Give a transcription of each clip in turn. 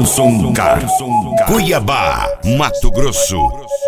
Johnson Car, Cuiabá, Mato Grosso.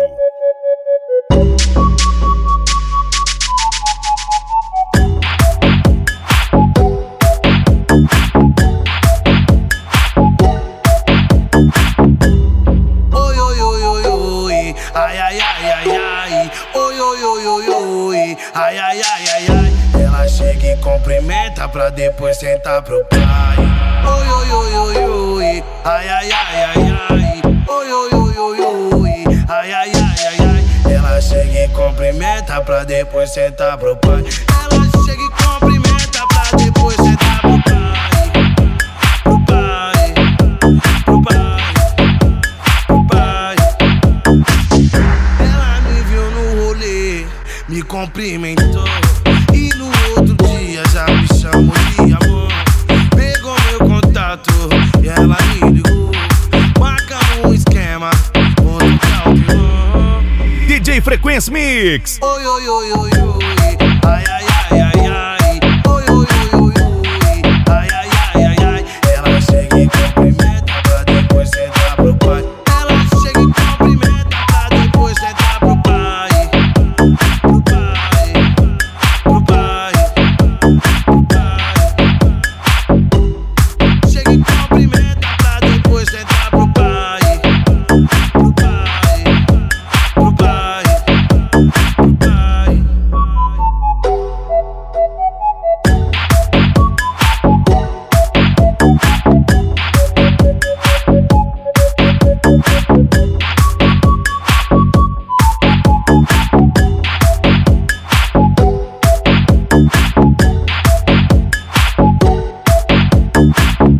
Ai, ai, ai, ai, ai. Ela chega e cumprimenta pra depois sentar pro pai. Oi, oi, oi, oi, oi. Ai, ai, ai, ai, ai. Oi, oi, oi, oi, oi. Ai, ai, ai, ai, ai. Ela chega e cumprimenta pra depois sentar pro pai. Ela chega e cumprimenta pra depois sentar pro pai. Pro pai, pro pai, pro pai. Ela me viu no rolê, me cumprimentou, e no outro dia já me chamou de amor. Pegou meu contato e ela me ligou, marcamos um esquema, vou tocar o violão. DJ Frequência Mix. Oi, oi, oi, oi, oi.